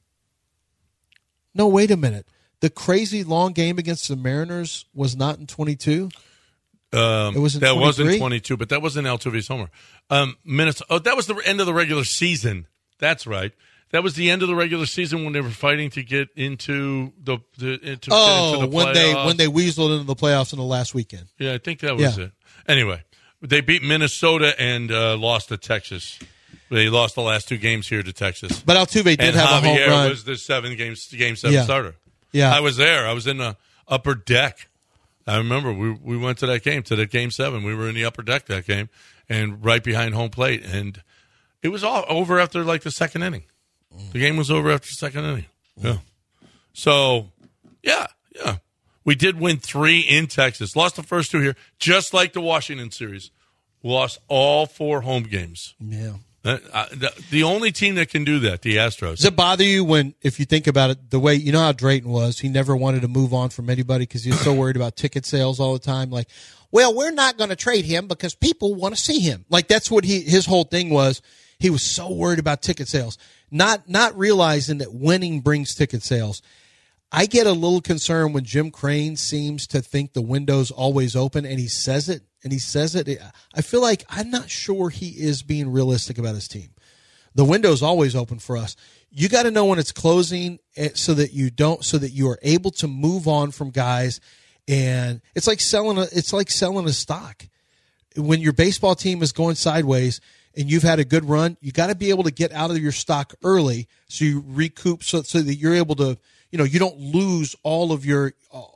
Wait a minute. The crazy long game against the Mariners was not in 22. It was in 23? That wasn't 22, but that wasn't Altuve's homer. Minutes. Oh, that was the end of the regular season. That's right. That was the end of the regular season when they were fighting to get into the playoffs. when they weaseled into the playoffs in the last weekend. Yeah, I think that was it. Anyway, they beat Minnesota and lost to Texas. They lost the last 2 games here to Texas. But Altuve did have a home run. Javier was the game 7 starter. Yeah, I was there. I was in the upper deck. I remember we went to that game, game 7. We were in the upper deck that game, and right behind home plate, and it was all over after like the second inning. The game was over after the second inning. Yeah. So, yeah. We did win 3 in Texas. Lost the first 2 here, just like the Washington series. We lost all 4 home games. Yeah. The only team that can do that, the Astros. Does it bother you if you think about it, the way, you know how Drayton was? He never wanted to move on from anybody because he was so worried about ticket sales all the time. Like, well, we're not going to trade him because people want to see him. Like, that's what his whole thing was. He was so worried about ticket sales, not realizing that winning brings ticket sales. I get a little concerned when Jim Crane seems to think the window's always open, and he says it. I feel like I'm not sure he is being realistic about his team. The window's always open for us. You got to know when it's closing so that you are able to move on from guys. And it's like selling a stock. When your baseball team is going sideways and you've had a good run, you got to be able to get out of your stock early so you recoup so that you're able to, you don't lose all of your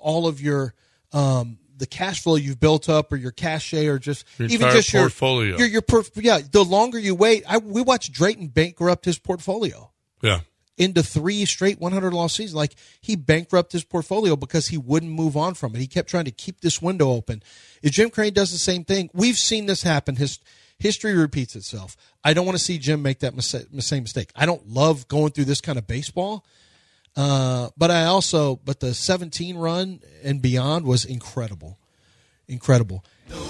the cash flow you've built up or your cachet or just your even just your portfolio. The longer you wait, we watched Drayton bankrupt his portfolio. Yeah. Into 3 straight 100-loss seasons. Like, he bankrupted his portfolio because he wouldn't move on from it. He kept trying to keep this window open. If Jim Crane does the same thing, we've seen this happen. History repeats itself. I don't want to see Jim make that same mistake. I don't love going through this kind of baseball. But the 17 run and beyond was incredible. Incredible.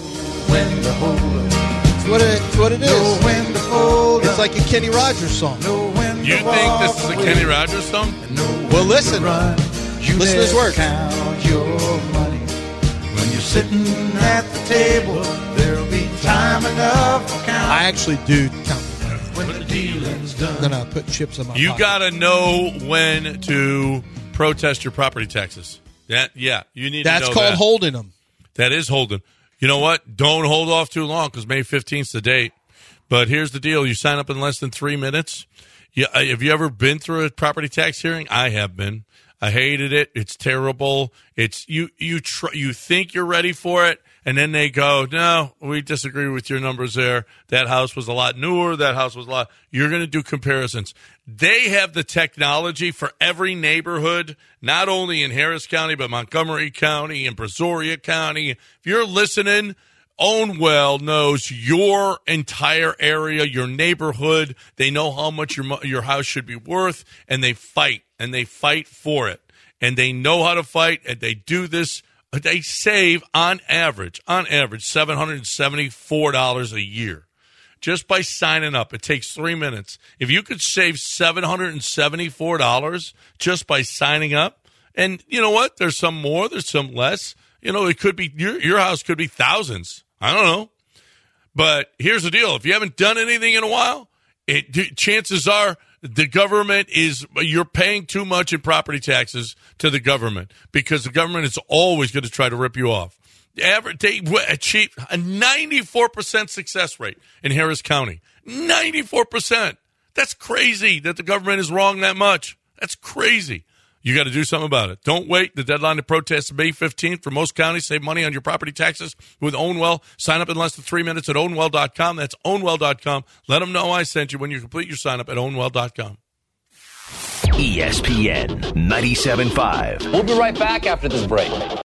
It's what it is. It's like a Kenny Rogers song. You think this is a Kenny Rogers song? Well, listen. Listen to his words. Count your money. When you're sitting at the table, there'll be time enough for count. I actually do count. When the dealing's done. Then I put chips in my pocket. You got to know when to protest your property taxes. You need to know that. That's called holding them. That is holding. You know what? Don't hold off too long because May 15th is the date. But here's the deal. You sign up in less than 3 minutes. Have you ever been through a property tax hearing? I have been. I hated it. It's terrible. It's you think you're ready for it, and then they go, no, we disagree with your numbers there. That house was a lot newer. That house was a lot. You're going to do comparisons. They have the technology for every neighborhood, not only in Harris County, but Montgomery County and Brazoria County. If you're listening, Ownwell knows your entire area, your neighborhood. They know how much your house should be worth, and they fight. And they fight for it. And they know how to fight, and they do this. They save, on average, $774 a year. Just by signing up. It takes 3 minutes. If you could save $774 just by signing up, and you know what? There's some more, there's some less. It could be, your house could be thousands. I don't know. But here's the deal. If you haven't done anything in a while, chances are, the government you're paying too much in property taxes to the government because the government is always going to try to rip you off. They achieve a 94% success rate in Harris County. 94%. That's crazy that the government is wrong that much. That's crazy. You got to do something about it. Don't wait. The deadline to protest is May 15th. For most counties, save money on your property taxes with Ownwell. Sign up in less than 3 minutes at Ownwell.com. That's Ownwell.com. Let them know I sent you when you complete your sign up at Ownwell.com. ESPN 97.5. We'll be right back after this break.